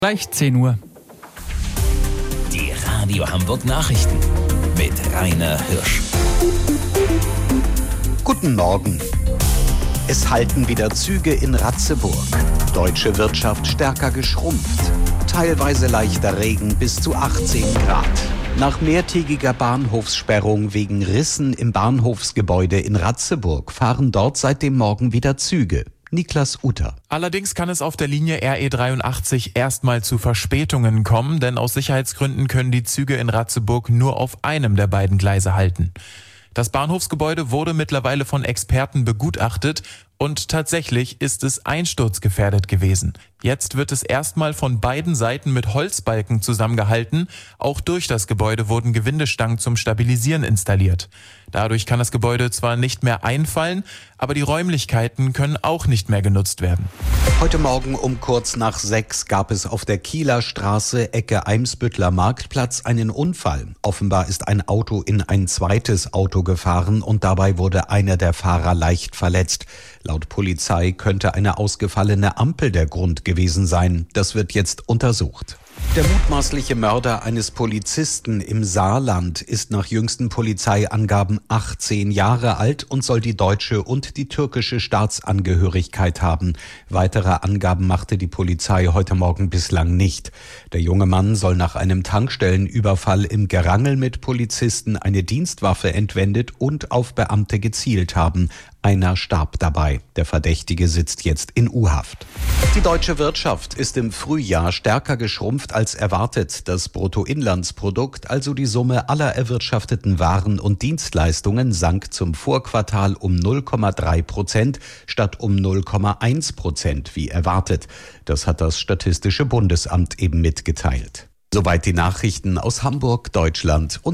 Gleich 10 Uhr. Die Radio Hamburg Nachrichten mit Rainer Hirsch. Guten Morgen. Es halten wieder Züge in Ratzeburg. Deutsche Wirtschaft stärker geschrumpft. Teilweise leichter Regen bis zu 18 Grad. Nach mehrtägiger Bahnhofssperrung wegen Rissen im Bahnhofsgebäude in Ratzeburg fahren dort seit dem Morgen wieder Züge. Niklas Utter. Allerdings kann es auf der Linie RE83 erstmal zu Verspätungen kommen, denn aus Sicherheitsgründen können die Züge in Ratzeburg nur auf einem der beiden Gleise halten. Das Bahnhofsgebäude wurde mittlerweile von Experten begutachtet und tatsächlich ist es einsturzgefährdet gewesen. Jetzt wird es erstmal von beiden Seiten mit Holzbalken zusammengehalten. Auch durch das Gebäude wurden Gewindestangen zum Stabilisieren installiert. Dadurch kann das Gebäude zwar nicht mehr einfallen, aber die Räumlichkeiten können auch nicht mehr genutzt werden. Heute Morgen um kurz nach 6 gab es auf der Kieler Straße, Ecke Eimsbüttler Marktplatz, einen Unfall. Offenbar ist ein Auto in ein zweites Auto gefahren und dabei wurde einer der Fahrer leicht verletzt. Laut Polizei könnte eine ausgefallene Ampel der Grund gewesen sein. Das wird jetzt untersucht. Der mutmaßliche Mörder eines Polizisten im Saarland ist nach jüngsten Polizeiangaben 18 Jahre alt und soll die deutsche und die türkische Staatsangehörigkeit haben. Weitere Angaben machte die Polizei heute Morgen bislang nicht. Der junge Mann soll nach einem Tankstellenüberfall im Gerangel mit Polizisten eine Dienstwaffe entwendet und auf Beamte gezielt haben. Einer starb dabei. Der Verdächtige sitzt jetzt in U-Haft. Die deutsche Wirtschaft ist im Frühjahr stärker geschrumpft als erwartet. Das Bruttoinlandsprodukt, also die Summe aller erwirtschafteten Waren und Dienstleistungen, sank zum Vorquartal um 0,3% statt um 0,1% wie erwartet. Das hat das Statistische Bundesamt eben mitgeteilt. Soweit die Nachrichten aus Hamburg, Deutschland und